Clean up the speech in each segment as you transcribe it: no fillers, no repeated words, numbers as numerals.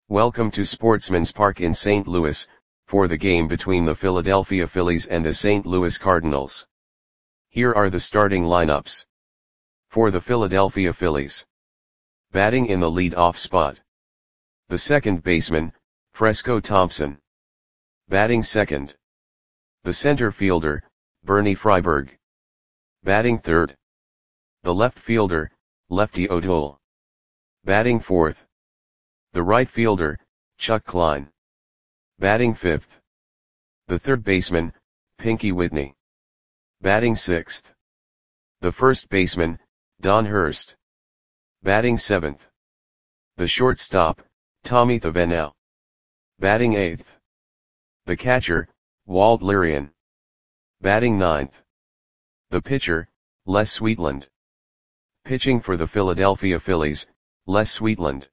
Welcome to Sportsman's Park in St. Louis, for the game between the Philadelphia Phillies and the St. Louis Cardinals. Here are the starting lineups. For the Philadelphia Phillies. Batting in the lead-off spot. The second baseman, Fresco Thompson. Batting second. The center fielder, Bernie Freiberg. Batting third. The left fielder, Lefty O'Toole. Batting fourth. The right fielder, Chuck Klein. Batting fifth. The third baseman, Pinky Whitney. Batting sixth. The first baseman, Don Hurst. Batting seventh. The shortstop, Tommy Thavenau. Batting eighth. The catcher, Walt Lirian. Batting ninth. The pitcher, Les Sweetland. Pitching for the Philadelphia Phillies, Les Sweetland.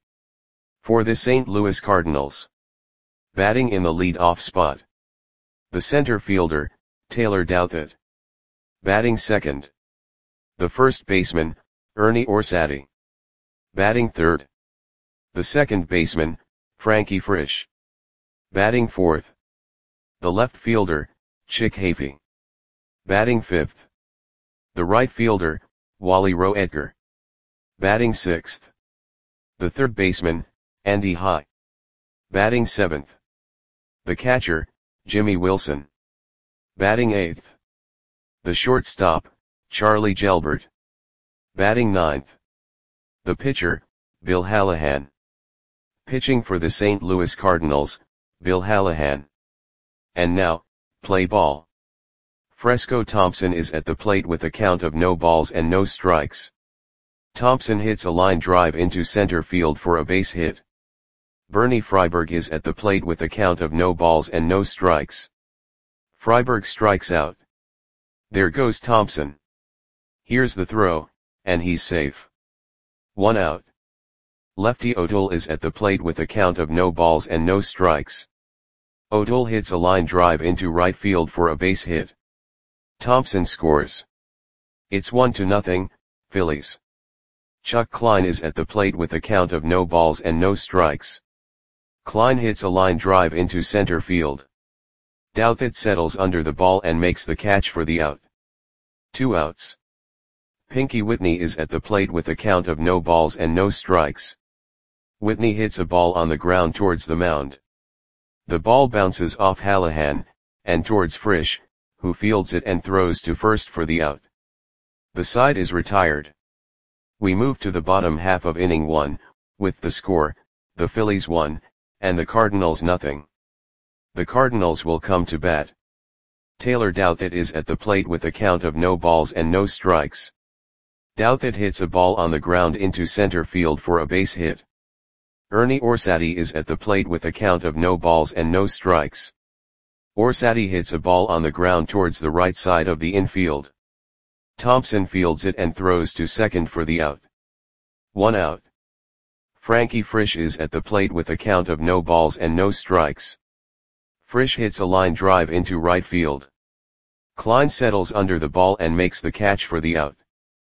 For the St. Louis Cardinals. Batting in the lead-off spot. The center fielder, Taylor Douthit. Batting second. The first baseman, Ernie Orsatti. Batting third. The second baseman, Frankie Frisch. Batting fourth. The left fielder, Chick Hafey. Batting fifth. The right fielder, Wally Roetger. Batting sixth. The third baseman, Andy High. Batting seventh. The catcher, Jimmy Wilson. Batting eighth. The shortstop, Charlie Gelbert. Batting ninth. The pitcher, Bill Hallahan. Pitching for the St. Louis Cardinals, Bill Hallahan. And now, play ball. Fresco Thompson is at the plate with a count of no balls and no strikes. Thompson hits a line drive into center field for a base hit. Bernie Freiberg is at the plate with a count of no balls and no strikes. Freiberg strikes out. There goes Thompson. Here's the throw, and he's safe. 1 out. Lefty O'Toole is at the plate with a count of no balls and no strikes. O'Toole hits a line drive into right field for a base hit. Thompson scores. It's 1-0, Phillies. Chuck Klein is at the plate with a count of no balls and no strikes. Klein hits a line drive into center field. Douthit settles under the ball and makes the catch for the out. 2 outs. Pinky Whitney is at the plate with a count of no balls and no strikes. Whitney hits a ball on the ground towards the mound. The ball bounces off Hallahan, and towards Frisch, who fields it and throws to first for the out. The side is retired. We move to the bottom half of inning 1, with the score, the Phillies 1, and the Cardinals 0. The Cardinals will come to bat. Taylor Douthit is at the plate with a count of no balls and no strikes. Douthit hits a ball on the ground into center field for a base hit. Ernie Orsatti is at the plate with a count of no balls and no strikes. Orsatti hits a ball on the ground towards the right side of the infield. Thompson fields it and throws to second for the out. 1 out. Frankie Frisch is at the plate with a count of no balls and no strikes. Frisch hits a line drive into right field. Klein settles under the ball and makes the catch for the out.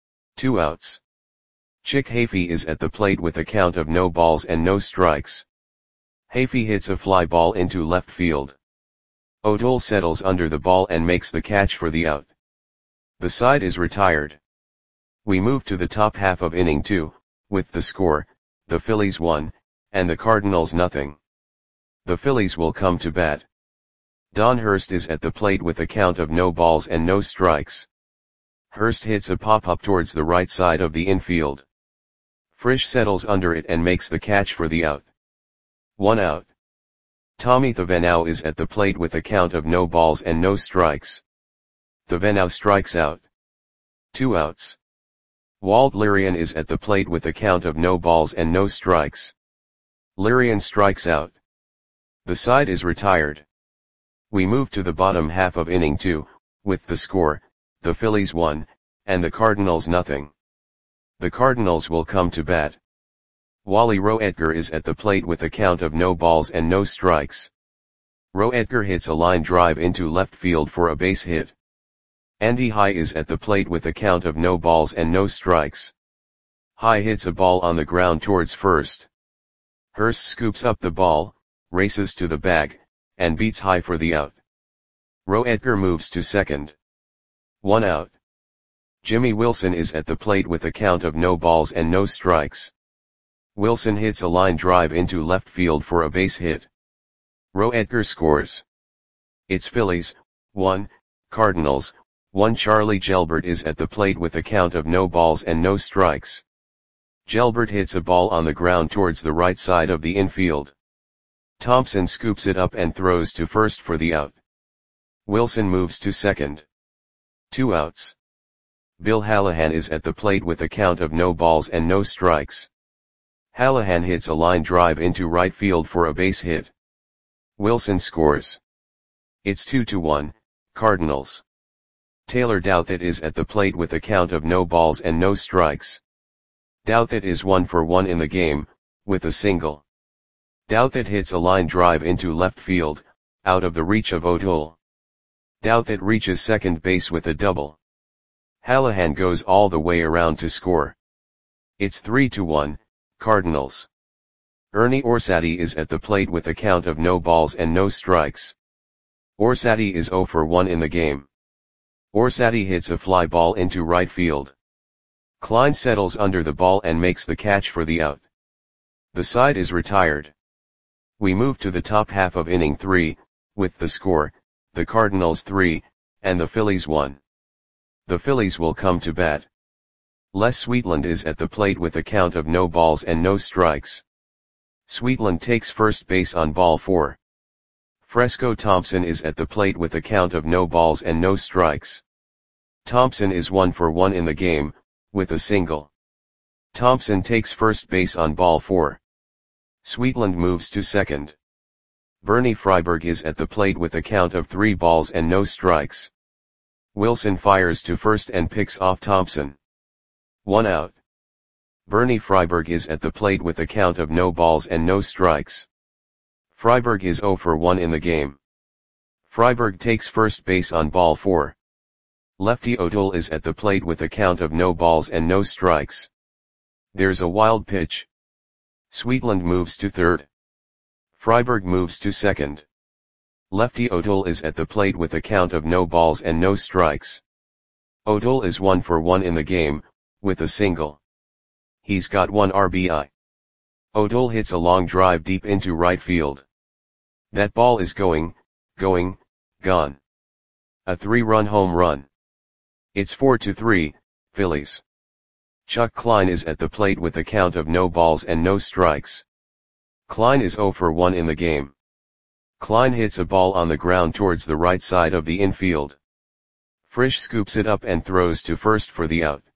2 outs. Chick Hafey is at the plate with a count of no balls and no strikes. Hafey hits a fly ball into left field. O'Toole settles under the ball and makes the catch for the out. The side is retired. We move to the top half of inning 2, with the score, the Phillies 1, and the Cardinals 0. The Phillies will come to bat. Don Hurst is at the plate with a count of no balls and no strikes. Hurst hits a pop-up towards the right side of the infield. Frisch settles under it and makes the catch for the out. 1 out. Tommy Thavenau is at the plate with a count of no balls and no strikes. Thavenau strikes out. 2 outs. Walt Lirian is at the plate with a count of no balls and no strikes. Lirian strikes out. The side is retired. We move to the bottom half of inning 2, with the score, the Phillies 1, and the Cardinals 0. The Cardinals will come to bat. Wally Roetger is at the plate with a count of no balls and no strikes. Roetger hits a line drive into left field for a base hit. Andy High is at the plate with a count of no balls and no strikes. High hits a ball on the ground towards first. Hurst scoops up the ball, races to the bag, and beats high for the out. Roe Edgar moves to second. 1 out. Jimmy Wilson is at the plate with a count of no balls and no strikes. Wilson hits a line drive into left field for a base hit. Roe Edgar scores. It's Phillies, 1, Cardinals, 1. Charlie Gelbert is at the plate with a count of no balls and no strikes. Gelbert hits a ball on the ground towards the right side of the infield. Thompson scoops it up and throws to first for the out. Wilson moves to second. 2 outs. Bill Hallahan is at the plate with a count of no balls and no strikes. Hallahan hits a line drive into right field for a base hit. Wilson scores. It's 2-1, Cardinals. Taylor Douthit is at the plate with a count of no balls and no strikes. Douthit is 1 for 1 in the game, with a single. Douthit hits a line drive into left field, out of the reach of O'Toole. Douthit reaches second base with a double. Hallahan goes all the way around to score. It's 3-1, Cardinals. Ernie Orsatti is at the plate with a count of no balls and no strikes. Orsatti is 0 for 1 in the game. Orsatti hits a fly ball into right field. Klein settles under the ball and makes the catch for the out. The side is retired. We move to the top half of inning 3, with the score, the Cardinals 3, and the Phillies 1. The Phillies will come to bat. Les Sweetland is at the plate with a count of no balls and no strikes. Sweetland takes first base on ball 4. Fresco Thompson is at the plate with a count of no balls and no strikes. Thompson is 1 for 1 in the game, with a single. Thompson takes first base on ball 4. Sweetland moves to second. Bernie Freiberg is at the plate with a count of 3 balls and no strikes. Wilson fires to first and picks off Thompson. 1 out. Bernie Freiberg is at the plate with a count of no balls and no strikes. Freiberg is 0 for 1 in the game. Freiberg takes first base on ball 4. Lefty O'Toole is at the plate with a count of no balls and no strikes. There's a wild pitch. Sweetland moves to third. Freiberg moves to second. Lefty O'Toole is at the plate with a count of no balls and no strikes. O'Toole is 1 for 1 in the game, with a single. He's got 1 RBI. O'Toole hits a long drive deep into right field. That ball is gone. A 3-run home run. It's 4-3, Phillies. Chuck Klein is at the plate with a count of no balls and no strikes. Klein is 0 for 1 in the game. Klein hits a ball on the ground towards the right side of the infield. Frisch scoops it up and throws to first for the out.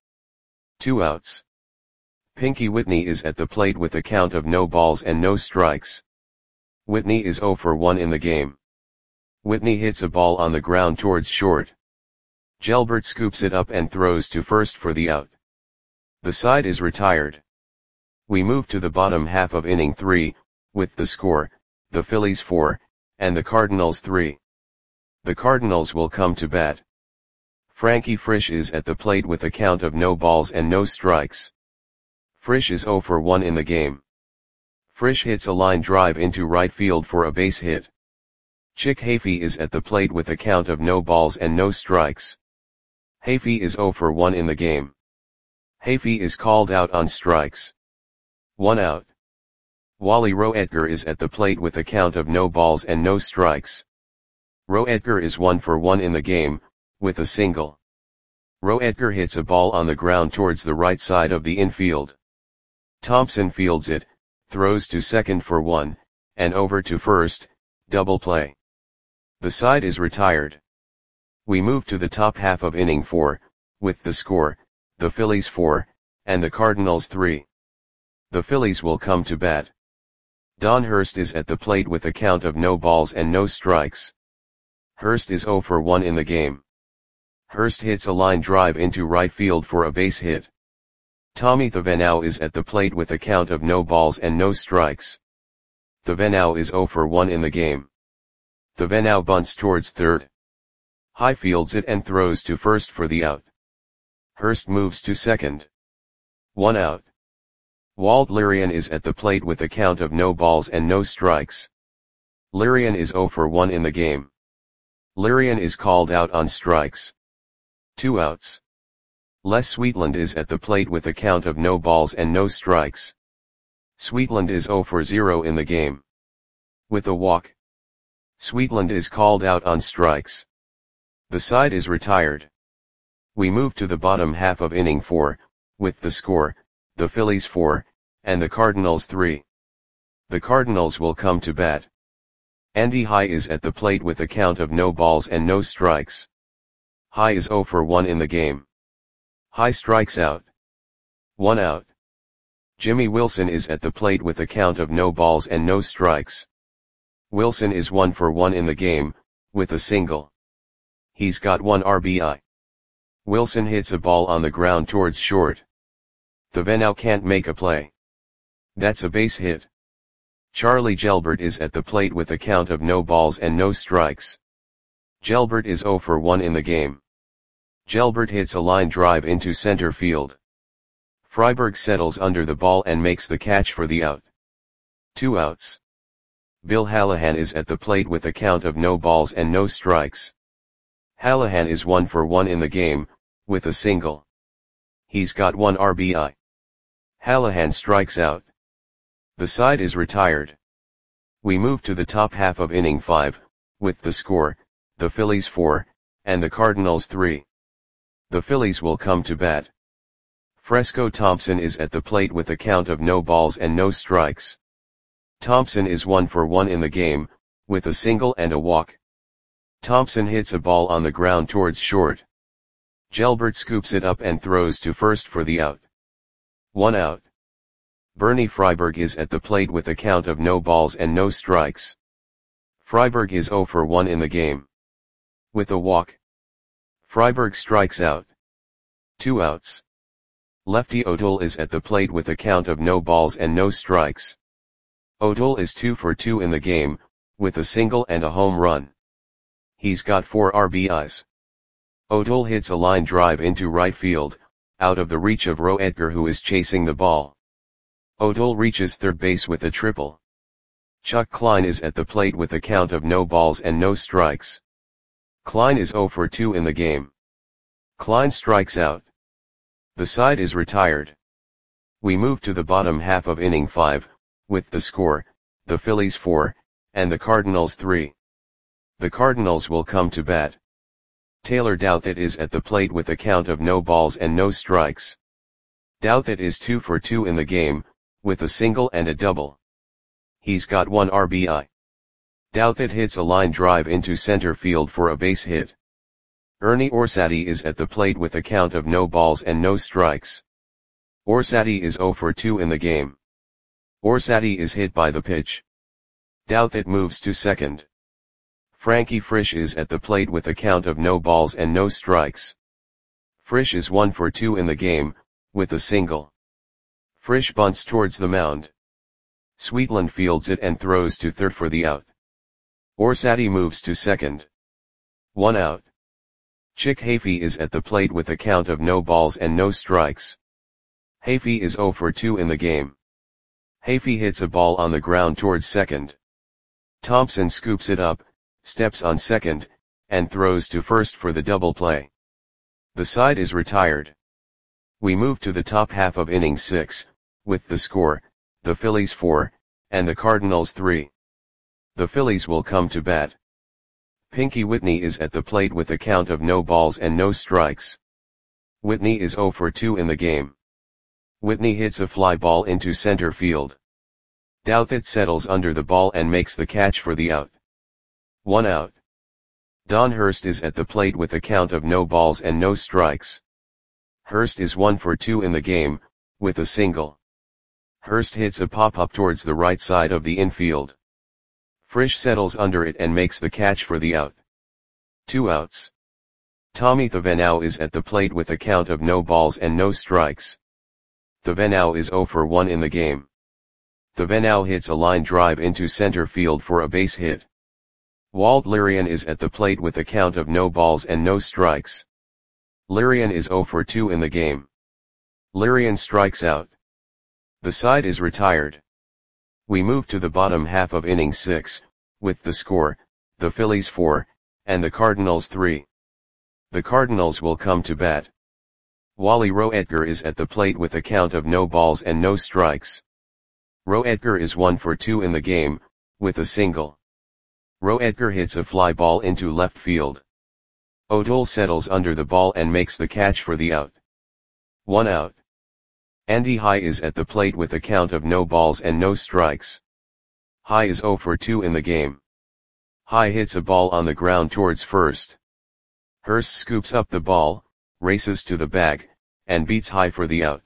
2 outs. Pinky Whitney is at the plate with a count of no balls and no strikes. Whitney is 0 for 1 in the game. Whitney hits a ball on the ground towards short. Gelbert scoops it up and throws to first for the out. The side is retired. We move to the bottom half of inning 3, with the score, the Phillies 4, and the Cardinals 3. The Cardinals will come to bat. Frankie Frisch is at the plate with a count of no balls and no strikes. Frisch is 0 for 1 in the game. Frisch hits a line drive into right field for a base hit. Chick Hafey is at the plate with a count of no balls and no strikes. Hafey is 0 for 1 in the game. Hafey is called out on strikes. 1 out. Wally Roe Edgar is at the plate with a count of no balls and no strikes. Roe Edgar is 1 for 1 in the game, with a single. Roe Edgar hits a ball on the ground towards the right side of the infield. Thompson fields it, throws to second for 1, and over to first, double play. The side is retired. We move to the top half of inning 4, with the score, the Phillies 4, and the Cardinals 3. The Phillies will come to bat. Don Hurst is at the plate with a count of no balls and no strikes. Hurst is 0 for 1 in the game. Hurst hits a line drive into right field for a base hit. Tommy Thevenot is at the plate with a count of no balls and no strikes. Thevenot is 0 for 1 in the game. Thevenot bunts towards third. High fields it and throws to first for the out. Hurst moves to second. 1 out. Walt Lirian is at the plate with a count of no balls and no strikes. Lirian is 0 for 1 in the game. Lirian is called out on strikes. 2 outs. Les Sweetland is at the plate with a count of no balls and no strikes. Sweetland is 0 for 0 in the game. With a walk. Sweetland is called out on strikes. The side is retired. We move to the bottom half of inning 4, with the score, the Phillies 4, and the Cardinals 3. The Cardinals will come to bat. Andy High is at the plate with a count of no balls and no strikes. High is 0 for 1 in the game. High strikes out. 1 out. Jimmy Wilson is at the plate with a count of no balls and no strikes. Wilson is 1 for 1 in the game, with a single. He's got 1 RBI. Wilson hits a ball on the ground towards short. Thevenot can't make a play. That's a base hit. Charlie Gelbert is at the plate with a count of no balls and no strikes. Gelbert is 0 for 1 in the game. Gelbert hits a line drive into center field. Freiberg settles under the ball and makes the catch for the out. 2 outs. Bill Hallahan is at the plate with a count of no balls and no strikes. Hallahan is 1 for 1 in the game, with a single. He's got 1 RBI. Hallahan strikes out. The side is retired. We move to the top half of inning 5, with the score, the Phillies 4, and the Cardinals 3. The Phillies will come to bat. Fresco Thompson is at the plate with a count of no balls and no strikes. Thompson is 1 for 1 in the game, with a single and a walk. Thompson hits a ball on the ground towards short. Gelbert scoops it up and throws to first for the out. 1 out. Bernie Freiberg is at the plate with a count of no balls and no strikes. Freiberg is 0 for 1 in the game. With a walk. Freiberg strikes out. 2 outs. Lefty O'Toole is at the plate with a count of no balls and no strikes. O'Toole is 2 for 2 in the game, with a single and a home run. He's got 4 RBIs. O'Toole hits a line drive into right field, out of the reach of Roe Edgar, who is chasing the ball. O'Toole reaches third base with a triple. Chuck Klein is at the plate with a count of no balls and no strikes. Klein is 0 for 2 in the game. Klein strikes out. The side is retired. We move to the bottom half of inning 5, with the score, the Phillies 4, and the Cardinals 3. The Cardinals will come to bat. Taylor Douthit is at the plate with a count of no balls and no strikes. Douthit is 2 for 2 in the game, with a single and a double. He's got 1 RBI. Douthit hits a line drive into center field for a base hit. Ernie Orsatti is at the plate with a count of no balls and no strikes. Orsatti is 0 for 2 in the game. Orsatti is hit by the pitch. Douthit moves to second. Frankie Frisch is at the plate with a count of no balls and no strikes. Frisch is 1 for 2 in the game, with a single. Frisch bunts towards the mound. Sweetland fields it and throws to third for the out. Orsatti moves to second. 1 out. Chick Hafey is at the plate with a count of no balls and no strikes. Hafey is 0 for 2 in the game. Hafey hits a ball on the ground towards second. Thompson scoops it up, steps on second, and throws to first for the double play. The side is retired. We move to the top half of inning 6, with the score, the Phillies 4, and the Cardinals 3. The Phillies will come to bat. Pinky Whitney is at the plate with a count of no balls and no strikes. Whitney is 0 for 2 in the game. Whitney hits a fly ball into center field. Douthit settles under the ball and makes the catch for the out. 1 out. Don Hurst is at the plate with a count of no balls and no strikes. Hurst is 1 for 2 in the game, with a single. Hurst hits a pop-up towards the right side of the infield. Frisch settles under it and makes the catch for the out. 2 outs. Tommy Thevenot is at the plate with a count of no balls and no strikes. Thevenot is 0 for 1 in the game. Thevenot hits a line drive into center field for a base hit. Walt Lirian is at the plate with a count of no balls and no strikes. Lirian is 0 for 2 in the game. Lirian strikes out. The side is retired. We move to the bottom half of inning 6, with the score, the Phillies 4, and the Cardinals 3. The Cardinals will come to bat. Wally Roedger is at the plate with a count of no balls and no strikes. Roedger is 1 for 2 in the game, with a single. Roedger hits a fly ball into left field. O'Toole settles under the ball and makes the catch for the out. 1 out. Andy High is at the plate with a count of no balls and no strikes. High is 0 for 2 in the game. High hits a ball on the ground towards first. Hurst scoops up the ball, races to the bag, and beats High for the out.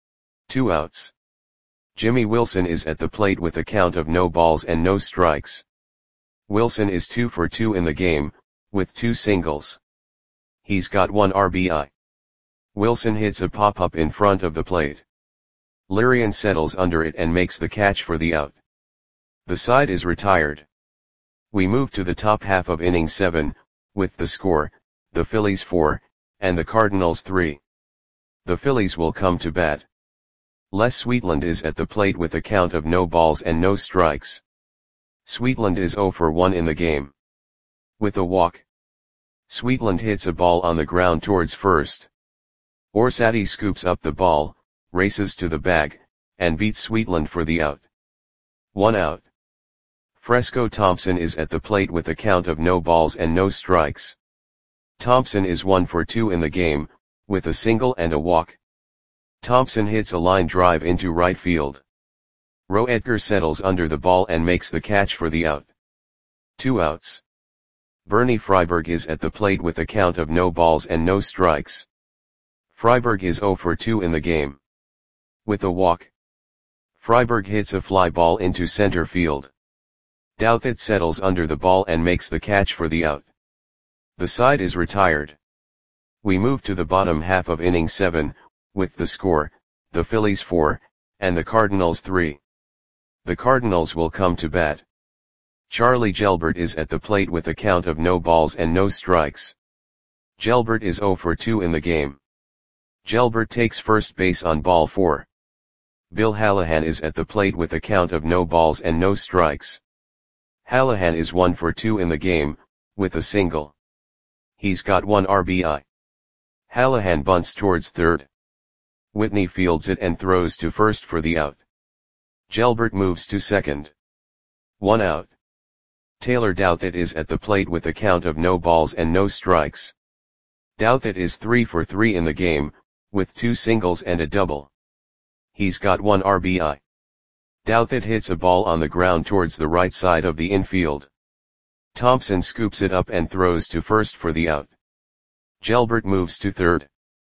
2 outs. Jimmy Wilson is at the plate with a count of no balls and no strikes. Wilson is 2 for 2 in the game, with 2 singles. He's got 1 RBI. Wilson hits a pop-up in front of the plate. Lirian settles under it and makes the catch for the out. The side is retired. We move to the top half of inning 7, with the score, the Phillies 4, and the Cardinals 3. The Phillies will come to bat. Les Sweetland is at the plate with a count of no balls and no strikes. Sweetland is 0 for 1 in the game. With a walk. Sweetland hits a ball on the ground towards first. Orsatti scoops up the ball, races to the bag, and beats Sweetland for the out. 1 out. Fresco Thompson is at the plate with a count of no balls and no strikes. Thompson is 1 for 2 in the game, with a single and a walk. Thompson hits a line drive into right field. Roedger settles under the ball and makes the catch for the out. 2 outs. Bernie Freiberg is at the plate with a count of no balls and no strikes. Freiberg is 0 for 2 in the game. With a walk. Freiberg hits a fly ball into center field. Douthit settles under the ball and makes the catch for the out. The side is retired. We move to the bottom half of inning 7, with the score, the Phillies 4, and the Cardinals 3. The Cardinals will come to bat. Charlie Gelbert is at the plate with a count of no balls and no strikes. Gelbert is 0 for 2 in the game. Gelbert takes first base on ball 4. Bill Hallahan is at the plate with a count of no balls and no strikes. Hallahan is 1 for 2 in the game, with a single. He's got 1 RBI. Hallahan bunts towards third. Whitney fields it and throws to first for the out. Gelbert moves to second. 1 out. Taylor Douthit is at the plate with a count of no balls and no strikes. Douthit is 3 for 3 in the game, with 2 singles and a double. He's got 1 RBI. Douthit hits a ball on the ground towards the right side of the infield. Thompson scoops it up and throws to first for the out. Gelbert moves to third.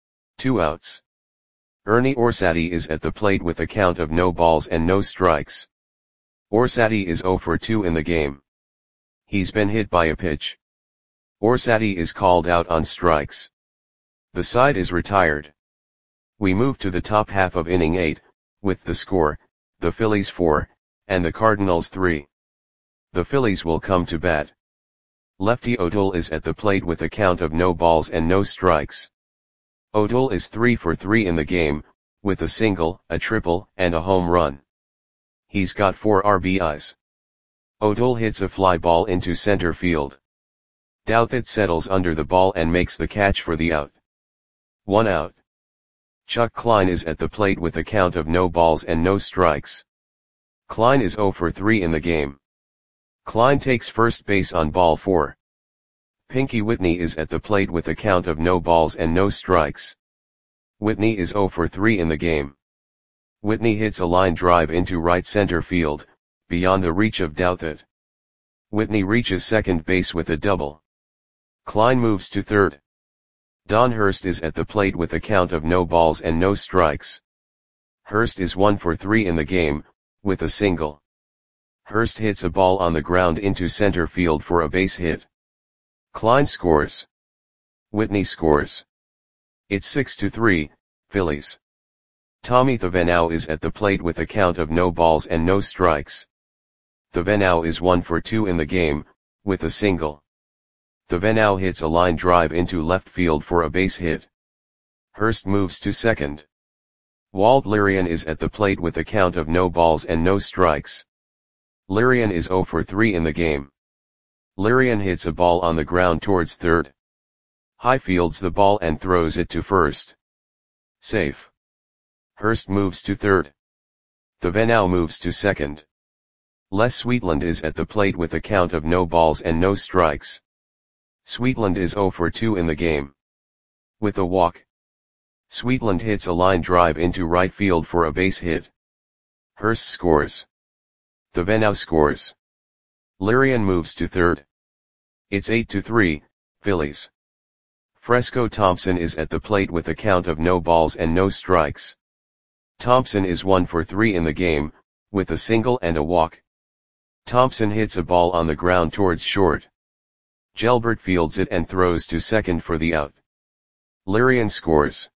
2 outs. Ernie Orsatti is at the plate with a count of no balls and no strikes. Orsatti is 0 for 2 in the game. He's been hit by a pitch. Orsatti is called out on strikes. The side is retired. We move to the top half of inning 8, with the score, the Phillies 4, and the Cardinals 3. The Phillies will come to bat. Lefty O'Toole is at the plate with a count of no balls and no strikes. O'Toole is 3 for 3 in the game, with a single, a triple, and a home run. He's got 4 RBIs. O'Toole hits a fly ball into center field. Douthit settles under the ball and makes the catch for the out. 1 out. Chuck Klein is at the plate with a count of no balls and no strikes. Klein is 0 for 3 in the game. Klein takes first base on ball 4. Pinky Whitney is at the plate with a count of no balls and no strikes. Whitney is 0 for 3 in the game. Whitney hits a line drive into right center field, beyond the reach of Douthit. Whitney reaches second base with a double. Klein moves to third. Don Hurst is at the plate with a count of no balls and no strikes. Hurst is 1 for 3 in the game, with a single. Hurst hits a ball on the ground into center field for a base hit. Klein scores. Whitney scores. It's 6-3, Phillies. Tommy Thevenot is at the plate with a count of no balls and no strikes. Thevenot is 1 for 2 in the game, with a single. Thevenot hits a line drive into left field for a base hit. Hurst moves to second. Walt Lirian is at the plate with a count of no balls and no strikes. Lirian is 0 for 3 in the game. Lirian hits a ball on the ground towards third. High fields the ball and throws it to first. Safe. Hurst moves to third. Thevenot moves to second. Les Sweetland is at the plate with a count of no balls and no strikes. Sweetland is 0 for 2 in the game. With a walk. Sweetland hits a line drive into right field for a base hit. Hurst scores. Thevenot scores. Lirian moves to third. It's 8-3, Phillies. Fresco Thompson is at the plate with a count of no balls and no strikes. Thompson is 1 for 3 in the game, with a single and a walk. Thompson hits a ball on the ground towards short. Gelbert fields it and throws to second for the out. Lirian scores.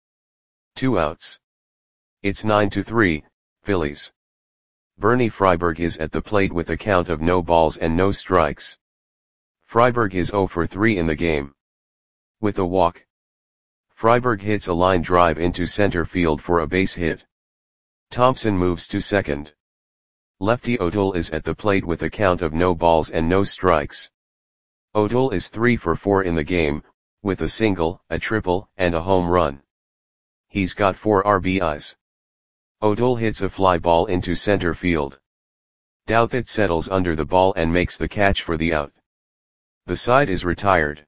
2 outs. It's 9-3, Phillies. Bernie Freiberg is at the plate with a count of no balls and no strikes. Freiberg is 0 for 3 in the game. With a walk. Freiberg hits a line drive into center field for a base hit. Thompson moves to second. Lefty O'Toole is at the plate with a count of no balls and no strikes. O'Toole is 3 for 4 in the game, with a single, a triple, and a home run. He's got 4 RBIs. O'Toole hits a fly ball into center field. Douthit settles under the ball and makes the catch for the out. The side is retired.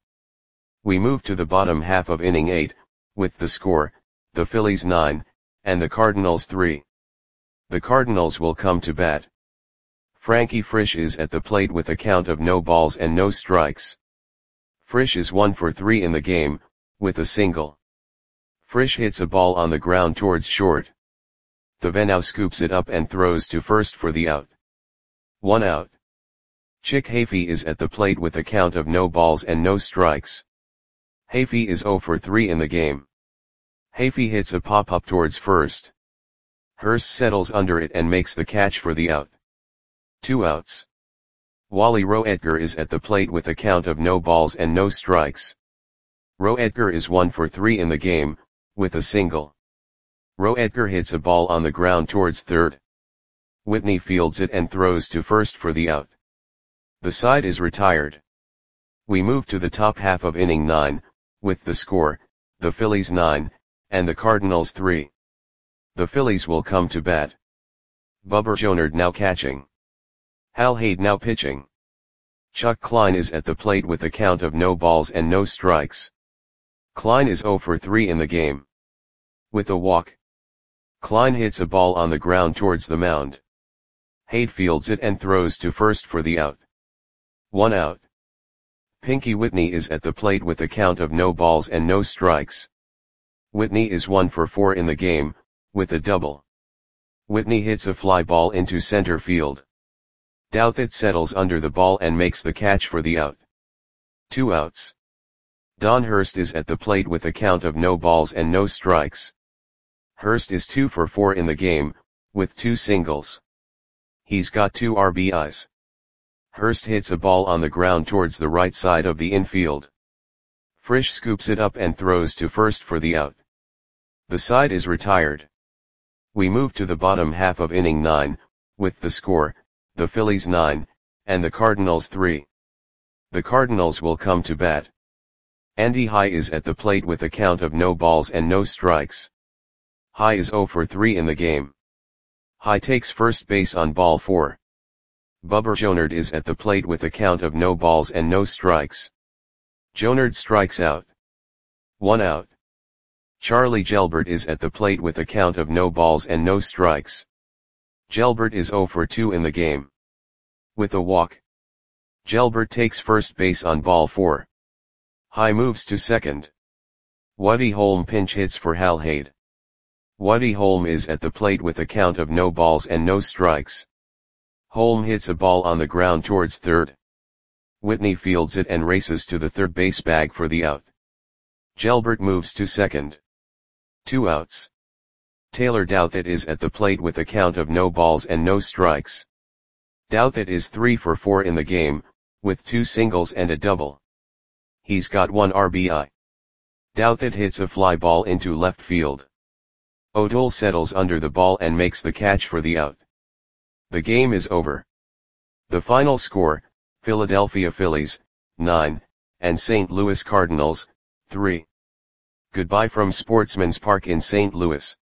We move to the bottom half of inning 8, with the score, the Phillies 9, and the Cardinals 3. The Cardinals will come to bat. Frankie Frisch is at the plate with a count of no balls and no strikes. Frisch is 1 for 3 in the game, with a single. Frisch hits a ball on the ground towards short. Thevenot scoops it up and throws to first for the out. 1 out. Chick Hafey is at the plate with a count of no balls and no strikes. Hafey is 0 for 3 in the game. Hafey hits a pop-up towards first. Hurst settles under it and makes the catch for the out. 2 outs. Wally Roetger is at the plate with a count of no balls and no strikes. Roetger is 1 for 3 in the game, with a single. Roetger hits a ball on the ground towards third. Whitney fields it and throws to first for the out. The side is retired. We move to the top half of inning 9, with the score, the Phillies 9, and the Cardinals 3. The Phillies will come to bat. Bubber Jonard now catching. Hal Haid now pitching. Chuck Klein is at the plate with a count of no balls and no strikes. Klein is 0 for 3 in the game. With a walk. Klein hits a ball on the ground towards the mound. Haid fields it and throws to first for the out. 1 out. Pinky Whitney is at the plate with a count of no balls and no strikes. Whitney is 1 for 4 in the game, with a double. Whitney hits a fly ball into center field. Douthit settles under the ball and makes the catch for the out. 2 outs. Don Hurst is at the plate with a count of no balls and no strikes. Hurst is 2 for 4 in the game, with 2 singles. He's got 2 RBIs. Hurst hits a ball on the ground towards the right side of the infield. Frisch scoops it up and throws to first for the out. The side is retired. We move to the bottom half of inning 9, with the score, the Phillies 9, and the Cardinals 3. The Cardinals will come to bat. Andy High is at the plate with a count of no balls and no strikes. High is 0 for 3 in the game. High takes first base on ball 4. Bubber Jonard is at the plate with a count of no balls and no strikes. Jonard strikes out. 1 out. Charlie Gelbert is at the plate with a count of no balls and no strikes. Gelbert is 0 for 2 in the game. With a walk. Gelbert takes first base on ball 4. High moves to second. Woody Holm pinch hits for Hal Haid. Woody Holm is at the plate with a count of no balls and no strikes. Holm hits a ball on the ground towards third. Whitney fields it and races to the third base bag for the out. Gelbert moves to second. 2 outs. Taylor Douthit is at the plate with a count of no balls and no strikes. Douthit is 3 for 4 in the game, with 2 singles and a double. He's got 1 RBI. Douthit hits a fly ball into left field. O'Toole settles under the ball and makes the catch for the out. The game is over. The final score, Philadelphia Phillies, 9, and St. Louis Cardinals, 3. Goodbye from Sportsman's Park in St. Louis.